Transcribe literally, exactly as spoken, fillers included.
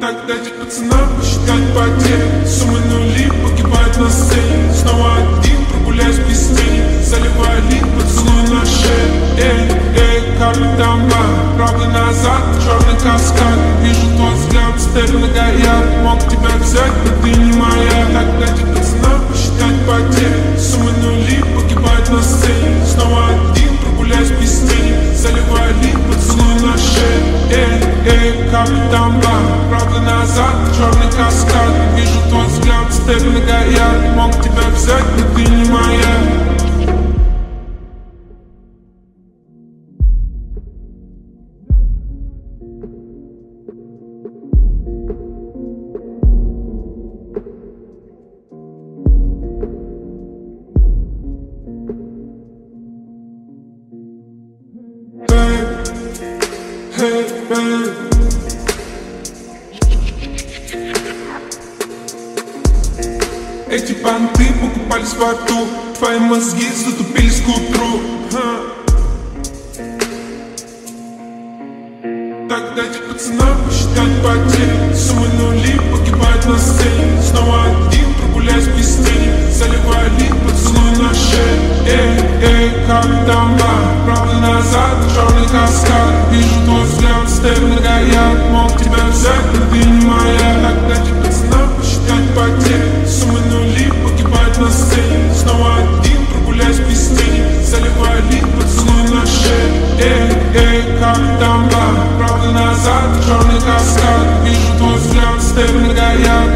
Так дайте пацанам посчитать потери. Суммы нули погибают на сцене. Снова один, прогуляюсь без тени. Заливаю лик, поцелуй на шею. Эй, эй, капитан Ба, правда назад, черный каскад. Вижу твой взгляд, стелю на гаяр. Мог тебя взять, но ты не моя. Так дайте пацанам посчитать потери. Суммы нули погибают на сцене. Снова один, прогуляюсь без тени. Заливаю лик, поцелуй на шею. Эй, эй, капитан Ба, правда назад, черный каскад. Вижу твой взгляд, стелю на гаяр. Мог тебя взять, но ты не моя. Hey, hey. Эти понты покупались во рту, твои мозги затупились к утру. Ха. Так дайте пацанам посчитать потери. Суммы нули погибают на сцене. Снова один, прогуляюсь без тени. Заливаю лик, поцелуй на шею. Эй, эй, капитан Ба, правда назад, черный каскад. Вижу твой взгляд, стелю на гаяр. Мог тебя взять, но ты не моя. Так дайте пацанам посчитать потери. Суммы нули погибают на сцене. Снова один, прогуляюсь без тени. Заливаю лик, поцелуй на шею. Эй, эй, капитан Ба, правда назад, черный каскад. Вижу твой взгляд, стелю на гаяр.